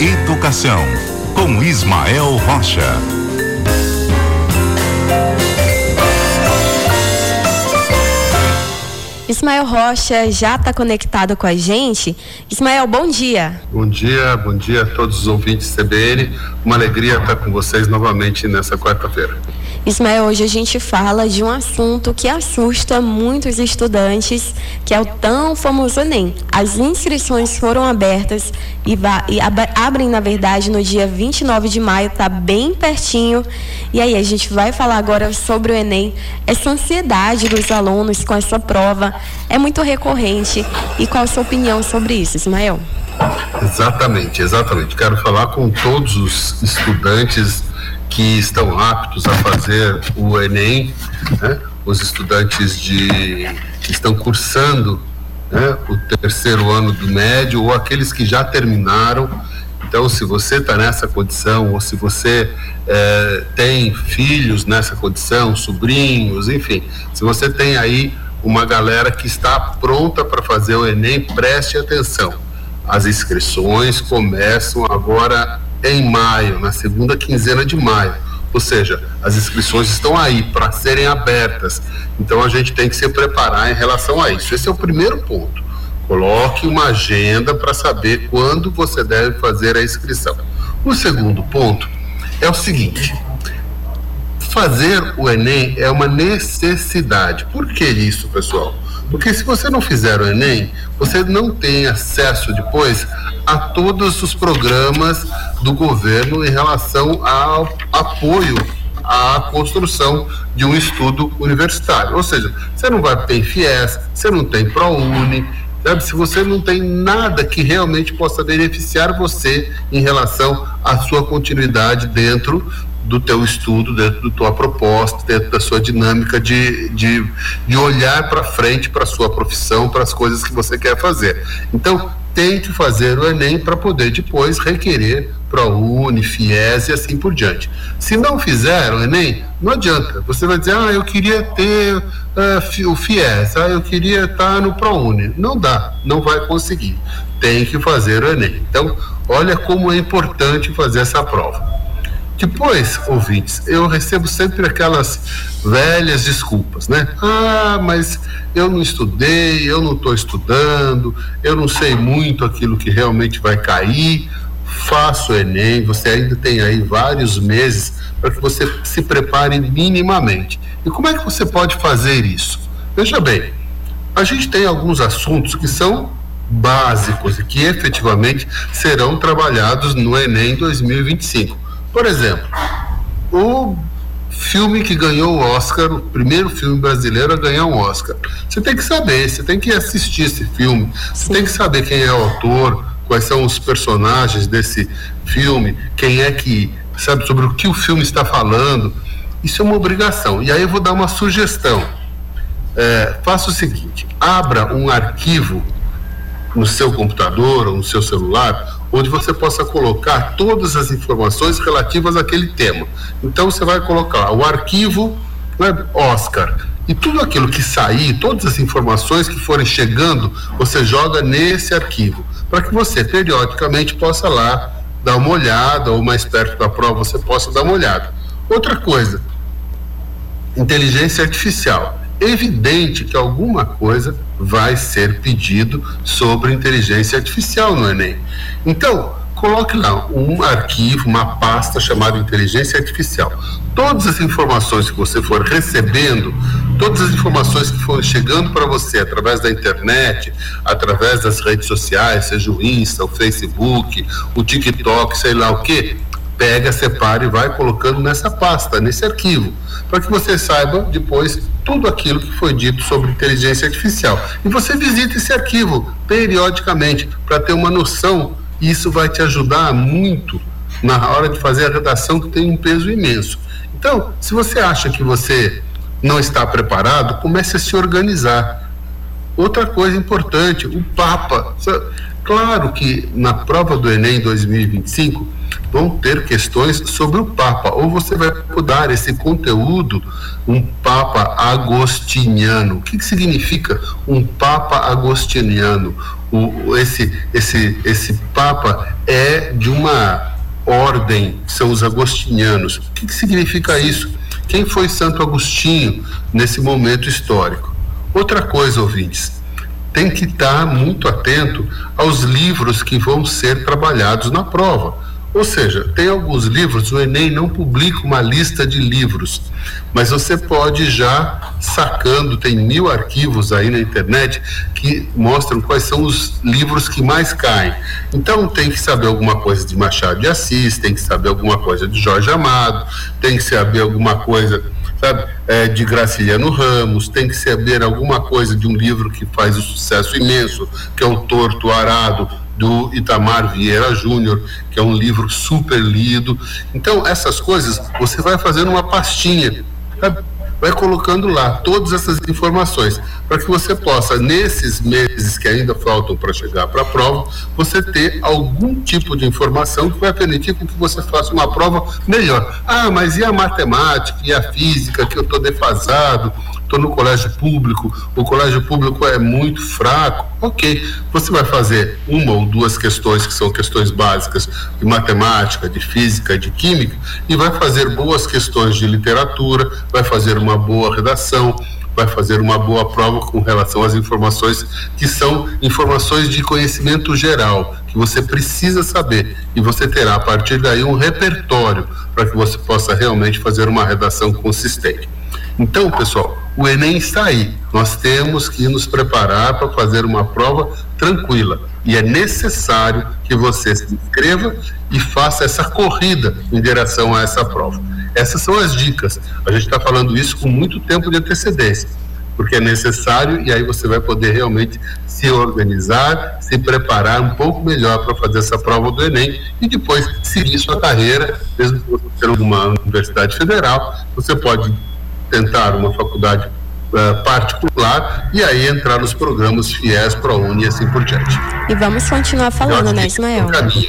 Educação, com Ismael Rocha. Ismael Rocha já está conectado com a gente. Ismael, bom dia. Bom dia a todos os ouvintes CBN. Uma alegria estar com vocês novamente nessa quarta-feira. Ismael, hoje a gente fala de um assunto que assusta muitos estudantes, que é o tão famoso Enem. As inscrições foram abertas e abrem, na verdade, no dia 29 de maio, está bem pertinho. E aí, a gente vai falar agora sobre o Enem. Essa ansiedade dos alunos com essa prova é muito recorrente. E qual a sua opinião sobre isso, Ismael? Exatamente. Quero falar com todos os estudantes que estão aptos a fazer o Enem, né? Os estudantes que estão cursando, né, o terceiro ano do médio, ou aqueles que já terminaram. Então, se você está nessa condição, ou se você tem filhos nessa condição, sobrinhos, enfim, se você tem aí uma galera que está pronta para fazer o Enem, preste atenção. As inscrições começam agora em maio, na segunda quinzena de maio, ou seja, as inscrições estão aí para serem abertas, então a gente tem que se preparar em relação a isso. Esse é o primeiro ponto. Coloque uma agenda para saber quando você deve fazer a inscrição. O segundo ponto é o seguinte: fazer o Enem é uma necessidade. Por que isso, pessoal? Porque se você não fizer o Enem, você não tem acesso depois a todos os programas do governo em relação ao apoio à construção de um estudo universitário. Ou seja, você não vai ter FIES, você não tem ProUni, sabe? Se você não tem nada que realmente possa beneficiar você em relação à sua continuidade dentro do teu estudo, dentro da tua proposta, dentro da sua dinâmica de olhar para frente, para a sua profissão, para as coisas que você quer fazer. Então, tente fazer o Enem para poder depois requerer ProUni, FIES e assim por diante. Se não fizer o Enem, não adianta. Você vai dizer, eu queria ter o FIES, eu queria estar no ProUni. Não dá, não vai conseguir. Tem que fazer o Enem. Então, olha como é importante fazer essa prova. Depois, ouvintes, eu recebo sempre aquelas velhas desculpas, né? Mas eu não estudei, eu não estou estudando, eu não sei muito aquilo que realmente vai cair. Faça o Enem, você ainda tem aí vários meses para que você se prepare minimamente. E como é que você pode fazer isso? Veja bem, a gente tem alguns assuntos que são básicos e que efetivamente serão trabalhados no Enem 2025. Por exemplo, o filme que ganhou o Oscar, o primeiro filme brasileiro a ganhar um Oscar. Você tem que saber, você tem que assistir esse filme, você tem que saber quem é o autor, quais são os personagens desse filme, quem é que sabe sobre o que o filme está falando. Isso é uma obrigação. E aí eu vou dar uma sugestão. Faça o seguinte: abra um arquivo no seu computador ou no seu celular, onde você possa colocar todas as informações relativas àquele tema. Então você vai colocar o arquivo, né, Oscar, e tudo aquilo que sair, todas as informações que forem chegando, você joga nesse arquivo, para que você periodicamente possa lá dar uma olhada, ou mais perto da prova você possa dar uma olhada. Outra coisa, inteligência artificial. É evidente que alguma coisa vai ser pedido sobre inteligência artificial no Enem. Então, coloque lá um arquivo, uma pasta chamada inteligência artificial. Todas as informações que você for recebendo, todas as informações que forem chegando para você através da internet, através das redes sociais, seja o Insta, o Facebook, o TikTok, sei lá o quê, pega, separa e vai colocando nessa pasta, nesse arquivo, para que você saiba depois tudo aquilo que foi dito sobre inteligência artificial. E você visita esse arquivo periodicamente para ter uma noção, e isso vai te ajudar muito na hora de fazer a redação, que tem um peso imenso. Então, se você acha que você não está preparado, comece a se organizar. Outra coisa importante, o Papa. Claro que na prova do Enem 2025 vão ter questões sobre o Papa, ou você vai mudar esse conteúdo, um Papa agostiniano. O que significa um Papa agostiniano? esse Papa é de uma ordem, são os agostinianos. O que significa isso? Quem foi Santo Agostinho nesse momento histórico? Outra coisa, ouvintes, tem que estar muito atento aos livros que vão ser trabalhados na prova. Ou seja, tem alguns livros, o Enem não publica uma lista de livros, mas você pode já sacando, tem 1000 arquivos aí na internet que mostram quais são os livros que mais caem. Então tem que saber alguma coisa de Machado de Assis, tem que saber alguma coisa de Jorge Amado, tem que saber alguma coisa, sabe, de Graciliano Ramos, tem que saber alguma coisa de um livro que faz um sucesso imenso, que é o Torto Arado, do Itamar Vieira Júnior, que é um livro super lido. Então essas coisas você vai fazendo uma pastinha, sabe? Vai colocando lá todas essas informações para que você possa, nesses meses que ainda faltam para chegar para a prova, você ter algum tipo de informação que vai permitir que você faça uma prova melhor. Ah, mas e a matemática e a física, que eu estou defasado, estou no colégio público, o colégio público é muito fraco. Ok, você vai fazer uma ou duas questões que são questões básicas de matemática, de física, de química, e vai fazer boas questões de literatura, vai fazer uma boa redação, vai fazer uma boa prova com relação às informações que são informações de conhecimento geral, que você precisa saber, e você terá a partir daí um repertório para que você possa realmente fazer uma redação consistente. Então, pessoal, o Enem está aí. Nós temos que nos preparar para fazer uma prova tranquila. E é necessário que você se inscreva e faça essa corrida em direção a essa prova. Essas são as dicas. A gente está falando isso com muito tempo de antecedência, porque é necessário, e aí você vai poder realmente se organizar, se preparar um pouco melhor para fazer essa prova do Enem e depois seguir sua carreira, mesmo que você seja uma universidade federal, você pode tentar uma faculdade particular e aí entrar nos programas FIES, ProUni e assim por diante. E vamos continuar falando, né, Ismael?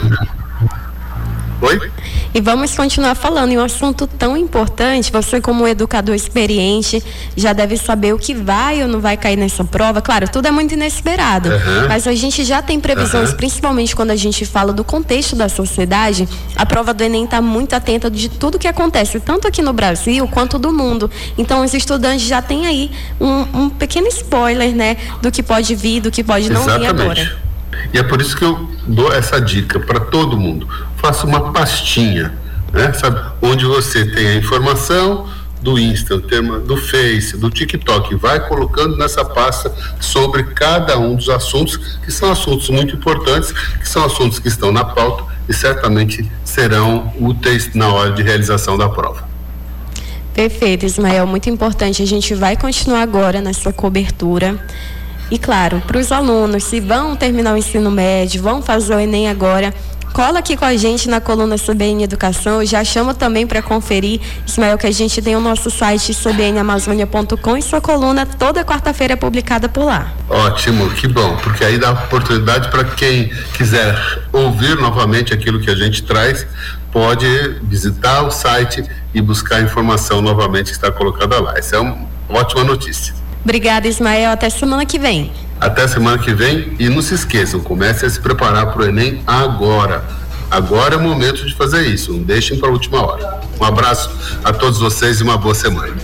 Oi? E vamos continuar falando em um assunto tão importante. Você, como educador experiente, já deve saber o que vai ou não vai cair nessa prova. Claro, tudo é muito inesperado, mas a gente já tem previsões, principalmente quando a gente fala do contexto da sociedade. A prova do Enem está muito atenta de tudo que acontece, tanto aqui no Brasil quanto do mundo. Então, os estudantes já têm aí um pequeno spoiler, né, do que pode vir, do que pode não vir agora. E é por isso que eu dou essa dica para todo mundo. Faça uma pastinha, né? Sabe? Onde você tem a informação do Insta, do Face, do TikTok, vai colocando nessa pasta sobre cada um dos assuntos, que são assuntos muito importantes, que são assuntos que estão na pauta e certamente serão úteis na hora de realização da prova. Perfeito, Ismael, muito importante. A gente vai continuar agora nessa cobertura. E claro, para os alunos, se vão terminar o ensino médio, vão fazer o Enem agora, cola aqui com a gente na coluna CBN Educação. Eu já chamo também para conferir, Ismael, que a gente tem o nosso site cbnamazônia.com e sua coluna toda quarta-feira é publicada por lá. Ótimo, que bom, porque aí dá oportunidade para quem quiser ouvir novamente aquilo que a gente traz, pode visitar o site e buscar a informação novamente que está colocada lá. Essa é uma ótima notícia. Obrigada, Ismael. Até semana que vem. Até semana que vem. E não se esqueçam, comecem a se preparar para o Enem agora. Agora é o momento de fazer isso. Não deixem para a última hora. Um abraço a todos vocês e uma boa semana.